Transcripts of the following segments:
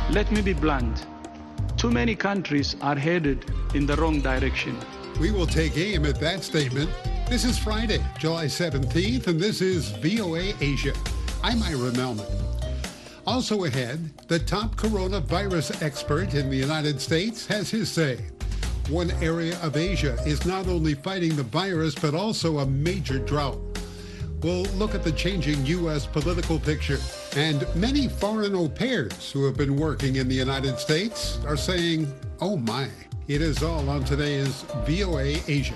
Let me be blunt. Too many countries are headed in the wrong direction. We will take aim at that statement. This is Friday, July 17th, and this is VOA Asia. I'm Ira Melman. Also ahead, the top coronavirus expert in the United States has his say. One area of Asia is not only fighting the virus, but also a major drought. We'll look at the changing U.S. political picture. And many foreign au pairs who have been working in the United States are saying, oh my. It is all on today's VOA Asia.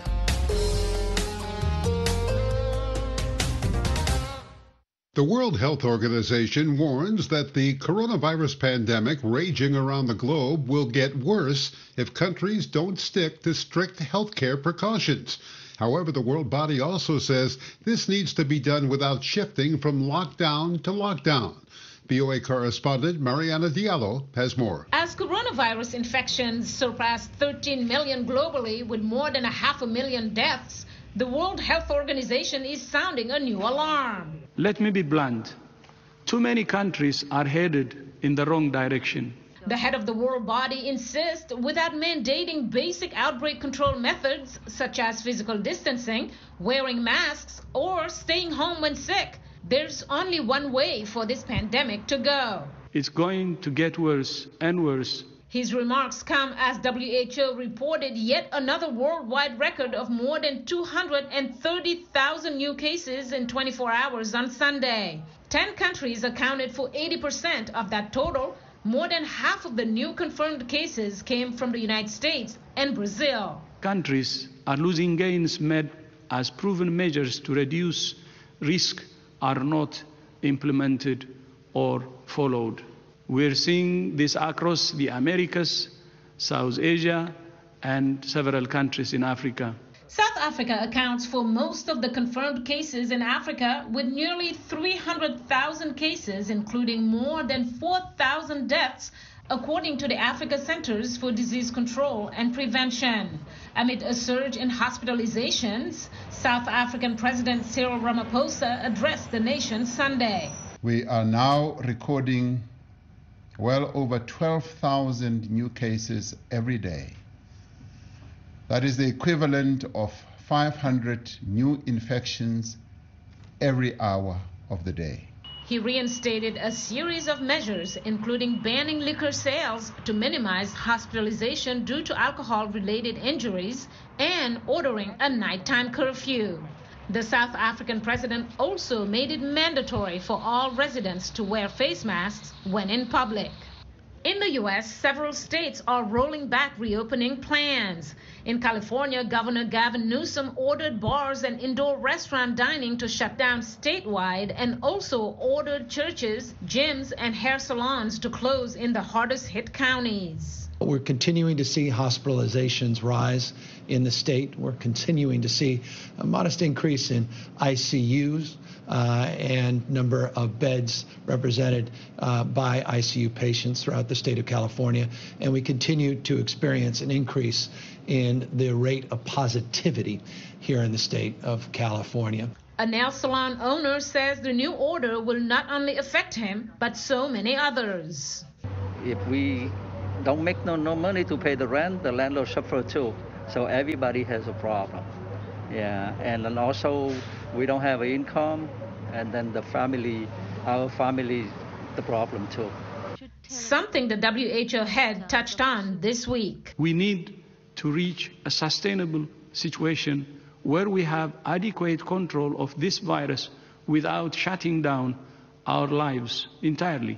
The World Health Organization warns that the coronavirus pandemic raging around the globe will get worse if countries don't stick to strict healthcare precautions. However, the world body also says this needs to be done without shifting from lockdown to lockdown. VOA correspondent Mariana Diallo has more. As coronavirus infections surpass 13 million globally with more than 500,000 deaths, the World Health Organization is sounding a new alarm. Let me be blunt. Too many countries are headed in the wrong direction. The head of the world body insists without mandating basic outbreak control methods such as physical distancing, wearing masks, or staying home when sick, there's only one way for this pandemic to go. It's going to get worse and worse. His remarks come as WHO reported yet another worldwide record of more than 230,000 new cases in 24 hours on Sunday. 10 countries accounted for 80% of that total. More than half of the new confirmed cases came from the United States and Brazil. Countries are losing gains made as proven measures to reduce risk are not implemented or followed. We're seeing this across the Americas, South Asia, and several countries in Africa. South Africa accounts for most of the confirmed cases in Africa, with nearly 300,000 cases, including more than 4,000 deaths, according to the Africa Centers for Disease Control and Prevention. Amid a surge in hospitalizations, South African President Cyril Ramaphosa addressed the nation Sunday. We are now recording well over 12,000 new cases every day. That is the equivalent of 500 new infections every hour of the day. He reinstated a series of measures, including banning liquor sales to minimize hospitalization due to alcohol-related injuries and ordering a nighttime curfew. The South African president also made it mandatory for all residents to wear face masks when in public. In the U.S., several states are rolling back reopening plans. In California, Governor Gavin Newsom ordered bars and indoor restaurant dining to shut down statewide and also ordered churches, gyms, and hair salons to close in the hardest hit counties. We're continuing to see hospitalizations rise in the state. We're continuing to see a modest increase in ICUs and number of beds represented by ICU patients throughout the state of California. And we continue to experience an increase in the rate of positivity here in the state of California. A nail salon owner says the new order will not only affect him, but so many others. If we don't make no money to pay the rent, the landlord suffer too. So everybody has a problem. Yeah, and then also we don't have income, and then our family, the problem too. Something the WHO head touched on this week. We need to reach a sustainable situation where we have adequate control of this virus without shutting down our lives entirely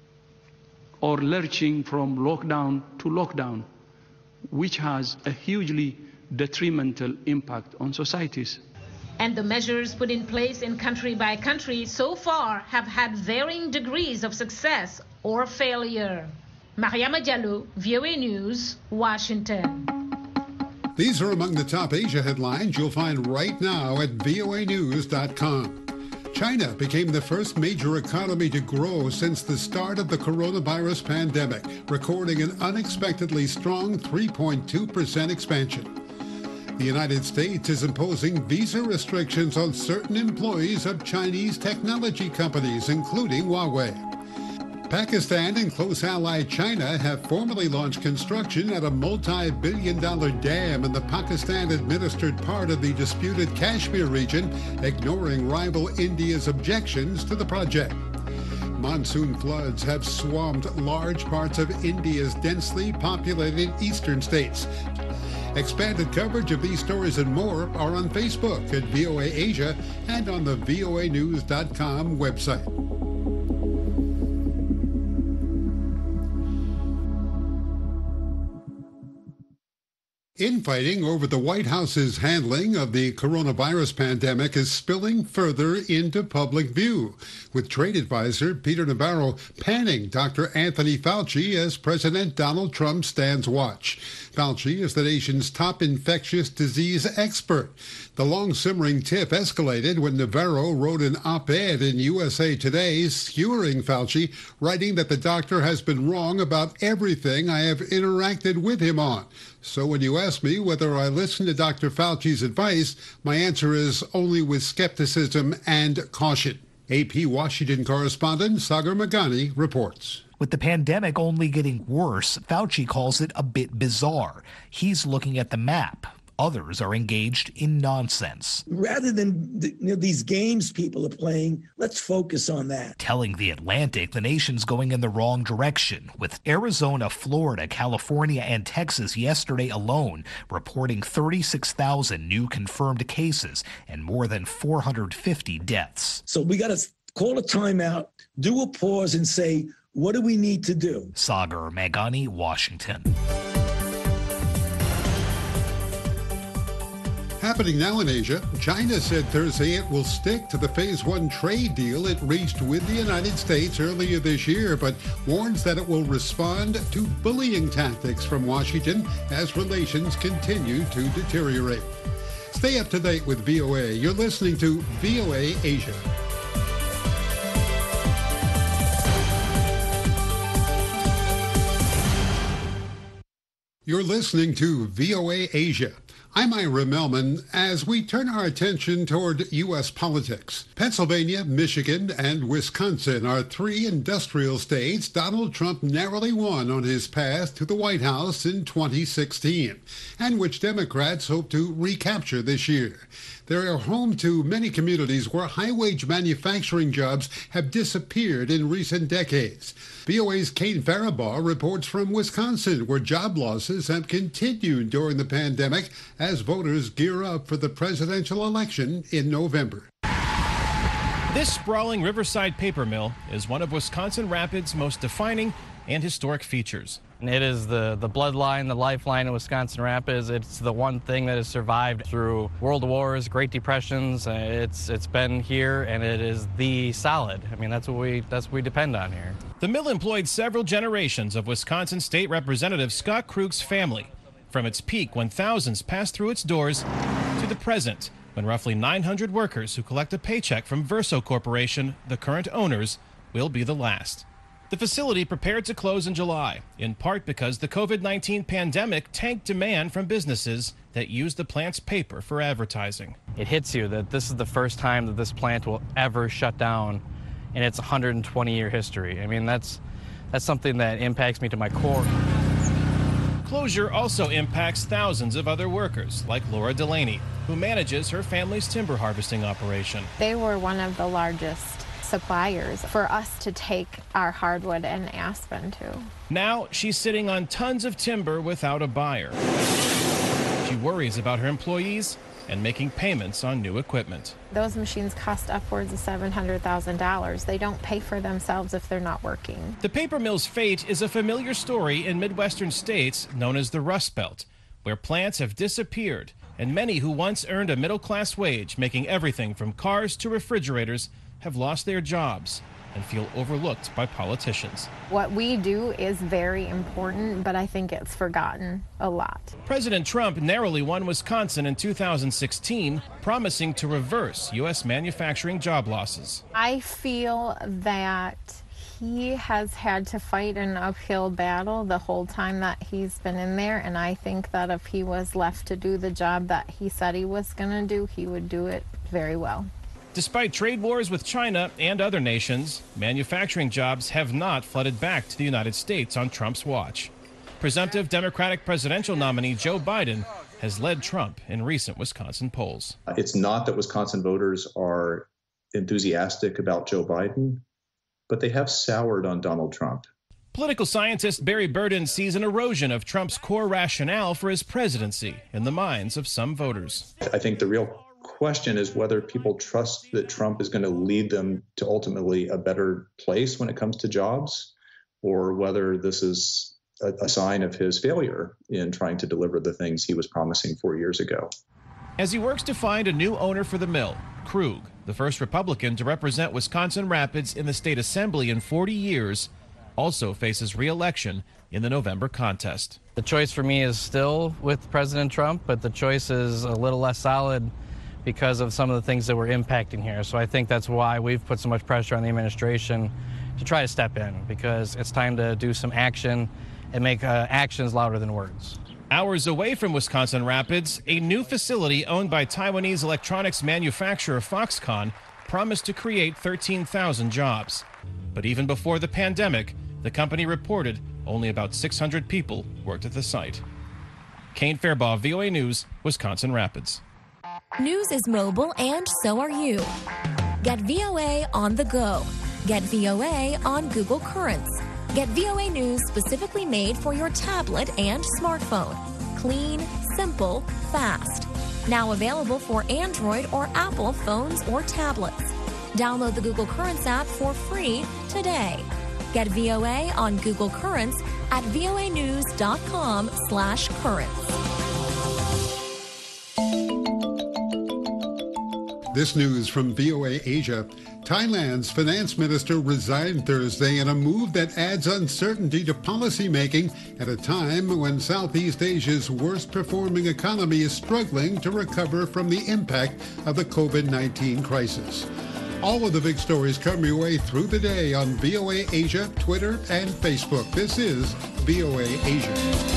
or lurching from lockdown to lockdown, which has a hugely detrimental impact on societies. And the measures put in place in country by country so far have had varying degrees of success or failure. Mariama Diallo, VOA News, Washington. These are among the top Asia headlines you'll find right now at voanews.com. China became the first major economy to grow since the start of the coronavirus pandemic, recording an unexpectedly strong 3.2% expansion. The United States is imposing visa restrictions on certain employees of Chinese technology companies, including Huawei. Pakistan and close ally China have formally launched construction at a multi-billion-dollar dam in the Pakistan-administered part of the disputed Kashmir region, ignoring rival India's objections to the project. Monsoon floods have swamped large parts of India's densely populated eastern states. Expanded coverage of these stories and more are on Facebook at VOA Asia and on the voanews.com website. Infighting over the White House's handling of the coronavirus pandemic is spilling further into public view, with trade advisor Peter Navarro panning Dr. Anthony Fauci as President Donald Trump stands watch. Fauci is the nation's top infectious disease expert. The long-simmering tiff escalated when Navarro wrote an op-ed in USA Today skewering Fauci, writing that the doctor has been wrong about everything I have interacted with him on. So when you ask me whether I listen to Dr. Fauci's advice, my answer is only with skepticism and caution. AP Washington correspondent Sagar Meghani reports. With the pandemic only getting worse, Fauci calls it a bit bizarre. He's looking at the map. Others are engaged in nonsense. Rather than these games people are playing, let's focus on that. Telling The Atlantic the nation's going in the wrong direction, with Arizona, Florida, California, and Texas yesterday alone reporting 36,000 new confirmed cases and more than 450 deaths. So we got to call a timeout, do a pause, and say, what do we need to do? Sagar Meghani, Washington. Happening now in Asia, China said Thursday it will stick to the Phase 1 trade deal it reached with the United States earlier this year, but warns that it will respond to bullying tactics from Washington as relations continue to deteriorate. Stay up to date with VOA. You're listening to VOA Asia. You're listening to VOA Asia. I'm Ira Melman as we turn our attention toward U.S. politics. Pennsylvania, Michigan, and Wisconsin are three industrial states Donald Trump narrowly won on his path to the White House in 2016, and which Democrats hope to recapture this year. They are home to many communities where high-wage manufacturing jobs have disappeared in recent decades. VOA's Kate Faribaugh reports from Wisconsin, where job losses have continued during the pandemic as voters gear up for the presidential election in November. This sprawling riverside paper mill is one of Wisconsin Rapids' most defining and historic features. It is the bloodline, the lifeline of Wisconsin Rapids. It's the one thing that has survived through world wars, Great Depressions. It's been here, and it is the solid. I mean, that's what we depend on here. The mill employed several generations of Wisconsin State Representative Scott Krug's family, from its peak when thousands passed through its doors to the present when roughly 900 workers who collect a paycheck from Verso Corporation, the current owners, will be the last. The facility prepared to close in July, in part because the COVID-19 pandemic tanked demand from businesses that use the plant's paper for advertising. It hits you that this is the first time that this plant will ever shut down in its 120-year history. I mean, that's something that impacts me to my core. Closure also impacts thousands of other workers, like Laura Delaney, who manages her family's timber harvesting operation. They were one of the largest suppliers for us to take our hardwood and aspen to. Now she's sitting on tons of timber without a buyer. She worries about her employees and making payments on new equipment. Those machines cost upwards of $700,000. They don't pay for themselves if they're not working. The paper mill's fate is a familiar story in Midwestern states known as the Rust Belt, where plants have disappeared and many who once earned a middle-class wage making everything from cars to refrigerators have lost their jobs and feel overlooked by politicians. What we do is very important, but I think it's forgotten a lot. President Trump narrowly won Wisconsin in 2016, promising to reverse U.S. manufacturing job losses. I feel that he has had to fight an uphill battle the whole time that he's been in there, and I think that if he was left to do the job that he said he was going to do, he would do it very well. Despite trade wars with China and other nations, manufacturing jobs have not flooded back to the United States on Trump's watch. Presumptive Democratic presidential nominee Joe Biden has led Trump in recent Wisconsin polls. It's not that Wisconsin voters are enthusiastic about Joe Biden, but they have soured on Donald Trump. Political scientist Barry Burden sees an erosion of Trump's core rationale for his presidency in the minds of some voters. I think the real question is whether people trust that Trump is going to lead them to ultimately a better place when it comes to jobs, or whether this is a sign of his failure in trying to deliver the things he was promising 4 years ago. As he works to find a new owner for the mill, Krug, the first Republican to represent Wisconsin Rapids in the state assembly in 40 years, also faces re-election in the November contest. The choice for me is still with President Trump, but the choice is a little less solid because of some of the things that we're impacting here. So I think that's why we've put so much pressure on the administration to try to step in, because it's time to do some action and make actions louder than words. Hours away from Wisconsin Rapids, a new facility owned by Taiwanese electronics manufacturer Foxconn promised to create 13,000 jobs. But even before the pandemic, the company reported only about 600 people worked at the site. Kane Fairbaugh, VOA News, Wisconsin Rapids. News is mobile, and so are you. Get VOA on the go. Get VOA on Google Currents. Get VOA News specifically made for your tablet and smartphone. Clean, simple, fast. Now available for Android or Apple phones or tablets. Download the Google Currents app for free today. Get VOA on Google Currents at voanews.com/currents. This news from VOA Asia. Thailand's finance minister resigned Thursday in a move that adds uncertainty to policymaking at a time when Southeast Asia's worst-performing economy is struggling to recover from the impact of the COVID-19 crisis. All of the big stories come your way through the day on VOA Asia, Twitter, and Facebook. This is VOA Asia.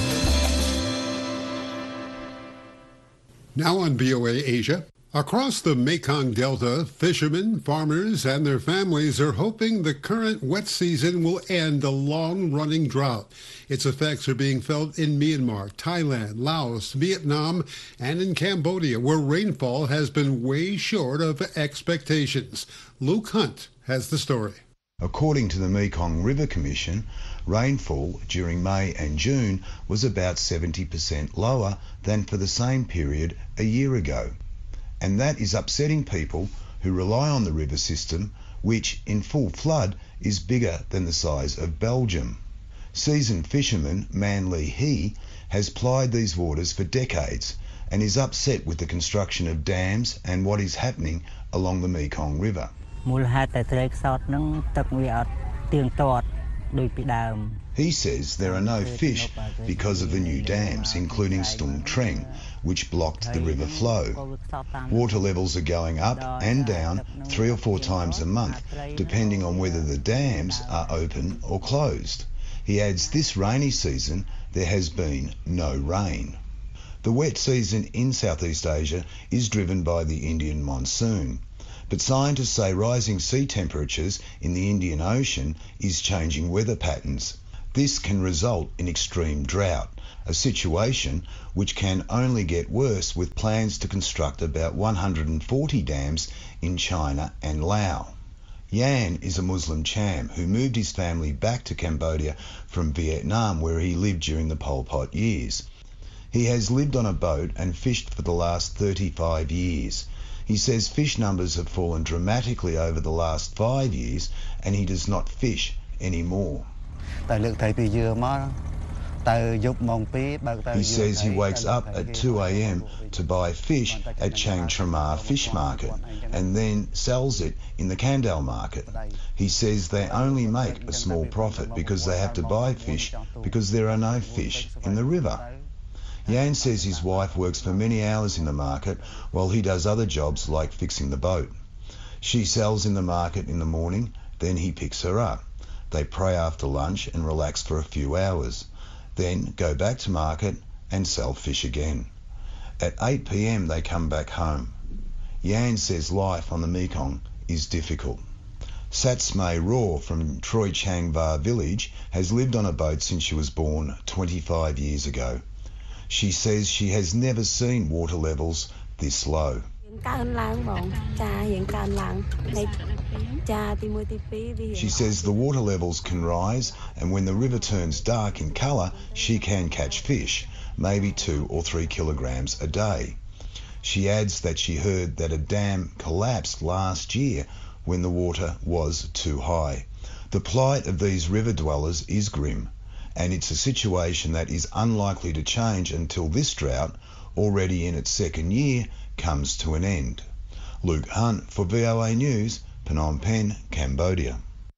Now on VOA Asia. Across the Mekong Delta, fishermen, farmers, and their families are hoping the current wet season will end a long-running drought. Its effects are being felt in Myanmar, Thailand, Laos, Vietnam, and in Cambodia, where rainfall has been way short of expectations. Luke Hunt has the story. According to the Mekong River Commission, rainfall during May and June was about 70% lower than for the same period a year ago. And that is upsetting people who rely on the river system, which in full flood is bigger than the size of Belgium. Seasoned fisherman Man Lee Hee has plied these waters for decades and is upset with the construction of dams and what is happening along the Mekong River. He says there are no fish because of the new dams, including Stung Treng, which blocked the river flow. Water levels are going up and down 3 or 4 times a month, depending on whether the dams are open or closed. He adds this rainy season there has been no rain. The wet season in Southeast Asia is driven by the Indian monsoon. But scientists say rising sea temperatures in the Indian Ocean is changing weather patterns. This can result in extreme drought, a situation which can only get worse with plans to construct about 140 dams in China and Laos. Yan is a Muslim Cham who moved his family back to Cambodia from Vietnam, where he lived during the Pol Pot years. He has lived on a boat and fished for the last 35 years. He says fish numbers have fallen dramatically over the last 5 years and he does not fish anymore. He says he wakes up at 2 a.m. to buy fish at Chang Tramar Fish Market and then sells it in the Kandal Market. He says they only make a small profit because they have to buy fish because there are no fish in the river. Yan says his wife works for many hours in the market while he does other jobs like fixing the boat. She sells in the market in the morning, then he picks her up. They pray after lunch and relax for a few hours, then go back to market and sell fish again. At 8 p.m. they come back home. Yan says life on the Mekong is difficult. Satsmay Raw from Troy Chang Va village has lived on a boat since she was born 25 years ago. She says she has never seen water levels this low. She says the water levels can rise, and when the river turns dark in colour, she can catch fish, maybe 2 or 3 kilograms a day. She adds that she heard that a dam collapsed last year when the water was too high. The plight of these river dwellers is grim, and it's a situation that is unlikely to change until this drought, already in its second year, comes to an end. Luke Hunt for VOA News, Phnom Penh, Cambodia.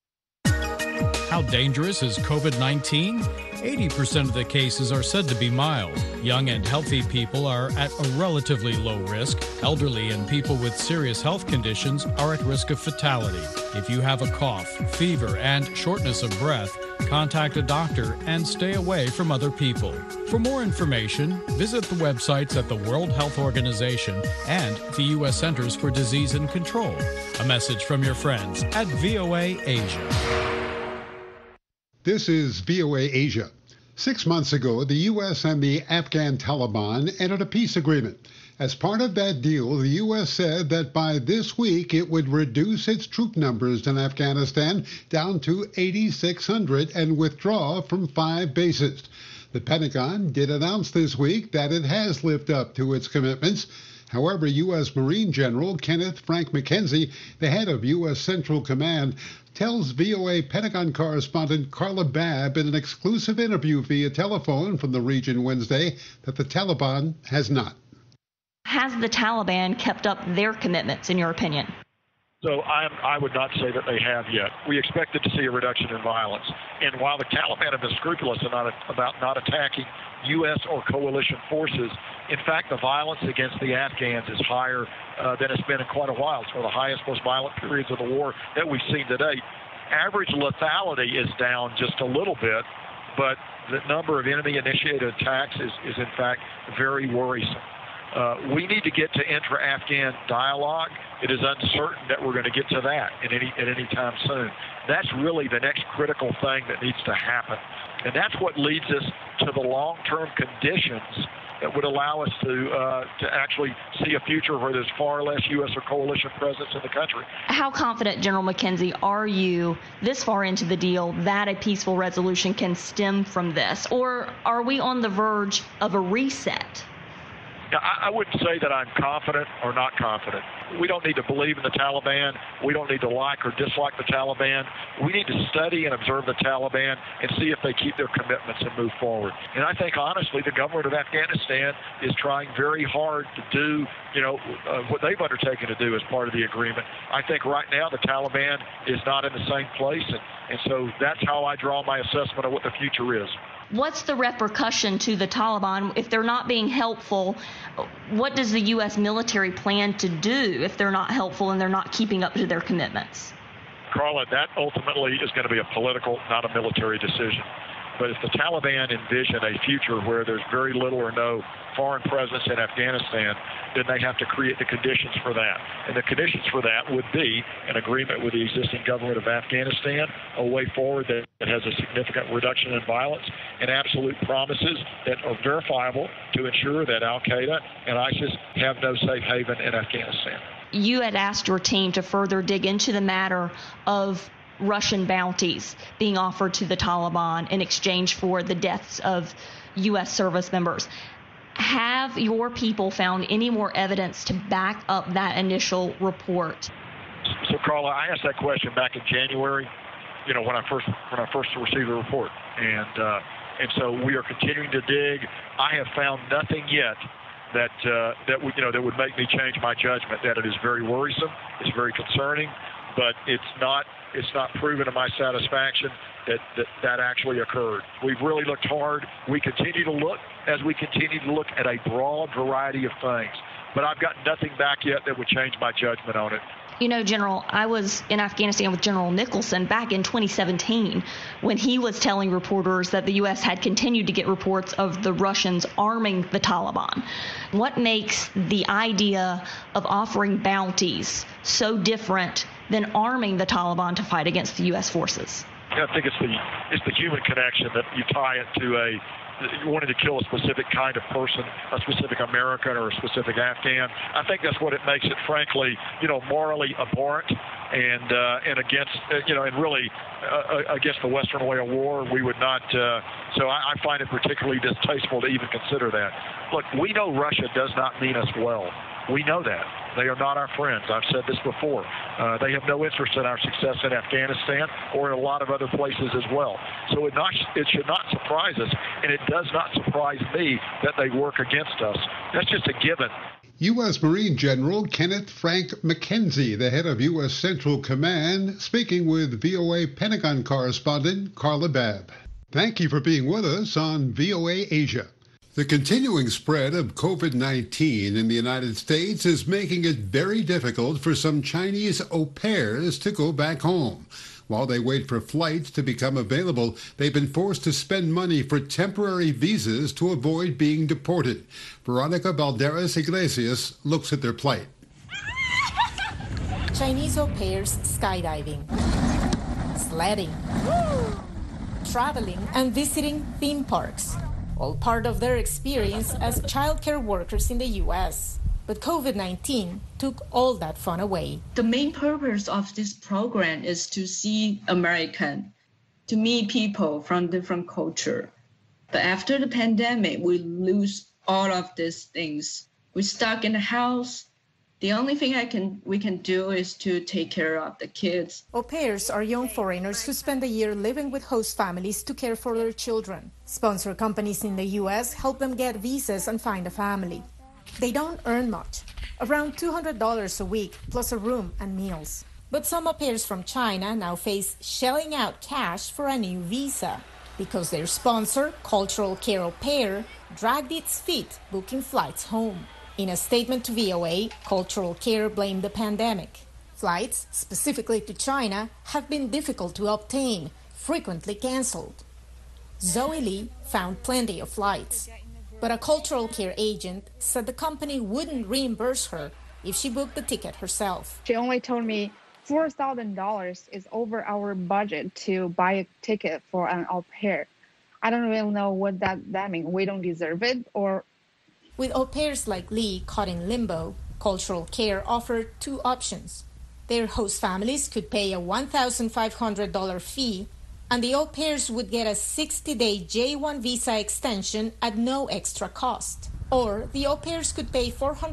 How dangerous is COVID-19? 80% of the cases are said to be mild. Young and healthy people are at a relatively low risk. Elderly and people with serious health conditions are at risk of fatality. If you have a cough, fever, and shortness of breath, contact a doctor and stay away from other people. For more information, visit the websites at the World Health Organization and the U.S. Centers for Disease and Control. A message from your friends at VOA Asia. This is VOA Asia. 6 months ago, the U.S. and the Afghan Taliban entered a peace agreement. As part of that deal, the U.S. said that by this week it would reduce its troop numbers in Afghanistan down to 8,600 and withdraw from 5 bases. The Pentagon did announce this week that it has lived up to its commitments. However, U.S. Marine General Kenneth Frank McKenzie, the head of U.S. Central Command, tells VOA Pentagon correspondent Carla Babb in an exclusive interview via telephone from the region Wednesday that the Taliban has not. Has the Taliban kept up their commitments, in your opinion? So I would not say that they have yet. We expected to see a reduction in violence. And while the Taliban have been scrupulous about not attacking U.S. or coalition forces, in fact, the violence against the Afghans is higher than it's been in quite a while. It's one of the highest, most violent periods of the war that we've seen to date. Average lethality is down just a little bit, but the number of enemy-initiated attacks is in fact very worrisome. We need to get to intra-Afghan dialogue. It is uncertain that we're going to get to that at any time soon. That's really the next critical thing that needs to happen. And that's what leads us to the long-term conditions that would allow us to actually see a future where there's far less U.S. or coalition presence in the country. How confident, General McKenzie, are you this far into the deal that a peaceful resolution can stem from this? Or are we on the verge of a reset? I wouldn't say that I'm confident or not confident. We don't need to believe in the Taliban. We don't need to like or dislike the Taliban. We need to study and observe the Taliban and see if they keep their commitments and move forward. And I think, honestly, the government of Afghanistan is trying very hard to do, what they've undertaken to do as part of the agreement. I think right now the Taliban is not in the same place, and so that's how I draw my assessment of what the future is. What's the repercussion to the Taliban if they're not being helpful? What does the U.S. military plan to do if they're not helpful and they're not keeping up to their commitments? Carla, that ultimately is going to be a political, not a military decision. But if the Taliban envision a future where there's very little or no foreign presence in Afghanistan, then they have to create the conditions for that. And the conditions for that would be an agreement with the existing government of Afghanistan, a way forward that has a significant reduction in violence, and absolute promises that are verifiable to ensure that Al-Qaeda and ISIS have no safe haven in Afghanistan. You had asked your team to further dig into the matter of Russian bounties being offered to the Taliban in exchange for the deaths of U.S. service members. Have your people found any more evidence to back up that initial report? So, Carla, I asked that question back in January, when I first received the report, and so we are continuing to dig. I have found nothing yet that would make me change my judgment. That it is very worrisome, it's very concerning, but it's not proven to my satisfaction that actually occurred. We've really looked hard. We continue to look at a broad variety of things. But I've got nothing back yet that would change my judgment on it. You know, General, I was in Afghanistan with General Nicholson back in 2017 when he was telling reporters that the U.S. had continued to get reports of the Russians arming the Taliban. What makes the idea of offering bounties so different than arming the Taliban to fight against the U.S. forces? I think it's the human connection that you tie it to wanting to kill a specific kind of person, a specific American or a specific Afghan. I think that's what it makes it, frankly, morally abhorrent and against, and really against the Western way of war. We would not. So I find it particularly distasteful to even consider that. Look, we know Russia does not mean us well. We know that. They are not our friends. I've said this before. They have no interest in our success in Afghanistan or in a lot of other places as well. So it should not surprise us, and it does not surprise me that they work against us. That's just a given. U.S. Marine General Kenneth Frank McKenzie, the head of U.S. Central Command, speaking with VOA Pentagon correspondent Carla Babb. Thank you for being with us on VOA Asia. The continuing spread of COVID-19 in the United States is making it very difficult for some Chinese au pairs to go back home. While they wait for flights to become available, they've been forced to spend money for temporary visas to avoid being deported. Veronica Balderas Iglesias looks at their plight. Chinese au pairs skydiving, sledding, traveling, and visiting theme parks. All part of their experience as childcare workers in the U.S. But COVID-19 took all that fun away. The main purpose of this program is to see American, to meet people from different culture. But after the pandemic, we lose all of these things. We're stuck in the house. The only thing we can do is to take care of the kids. Au pairs are young foreigners who spend a year living with host families to care for their children. Sponsor companies in the U.S. help them get visas and find a family. They don't earn much, around $200 a week, plus a room and meals. But some au pairs from China now face shelling out cash for a new visa because their sponsor, Cultural Care Au Pair, dragged its feet booking flights home. In a statement to VOA, Cultural Care blamed the pandemic. Flights, specifically to China, have been difficult to obtain, frequently canceled. Zoe Lee found plenty of flights, but a Cultural Care agent said the company wouldn't reimburse her if she booked the ticket herself. She only told me $4,000 is over our budget to buy a ticket for an au pair. I don't really know what that means. We don't deserve it, or... With au pairs like Lee caught in limbo, Cultural Care offered two options. Their host families could pay a $1,500 fee, and the au pairs would get a 60-day J-1 visa extension at no extra cost. Or the au pairs could pay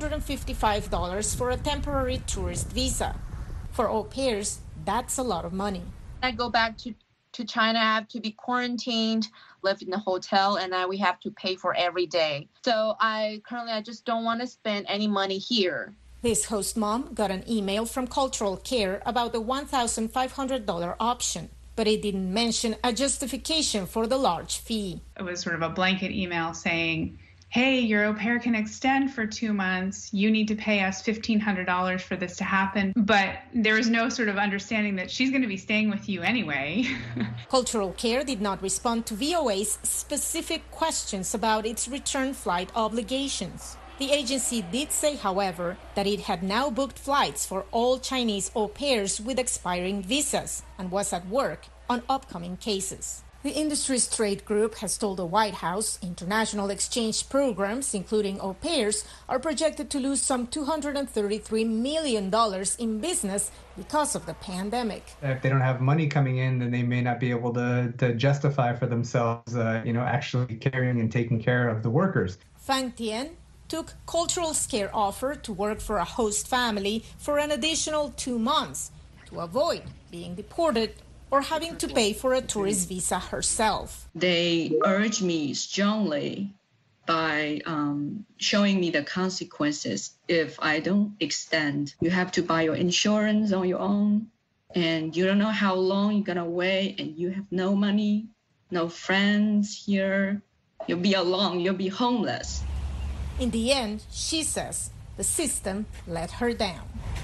$455 for a temporary tourist visa. For au pairs, that's a lot of money. I go back to China, I have to be quarantined, live in a hotel, and then we have to pay for every day. So I just don't want to spend any money here. This host mom got an email from Cultural Care about the $1,500 option, but it didn't mention a justification for the large fee. It was sort of a blanket email saying, hey, your au pair can extend for 2 months. You need to pay us $1,500 for this to happen. But there was no sort of understanding that she's going to be staying with you anyway. Cultural Care did not respond to VOA's specific questions about its return flight obligations. The agency did say, however, that it had now booked flights for all Chinese au pairs with expiring visas and was at work on upcoming cases. The industry's trade group has told the White House international exchange programs, including au pairs, are projected to lose some $233 million in business because of the pandemic. If they don't have money coming in, then they may not be able to justify for themselves, actually caring and taking care of the workers. Fang Tien took Cultural Care offer to work for a host family for an additional 2 months to avoid being deported or having to pay for a tourist visa herself. They urged me strongly by showing me the consequences if I don't extend. You have to buy your insurance on your own, and you don't know how long you're gonna wait, and you have no money, no friends here. You'll be alone, you'll be homeless. In the end, she says, the system let her down.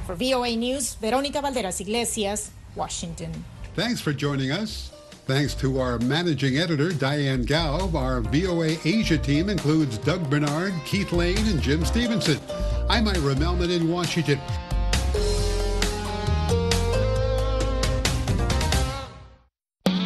For VOA News, Veronica Valderas Iglesias, Washington. Thanks for joining us. Thanks to our managing editor, Diane Gao. Our VOA Asia team includes Doug Bernard, Keith Lane, and Jim Stevenson. I'm Ira Melman in Washington.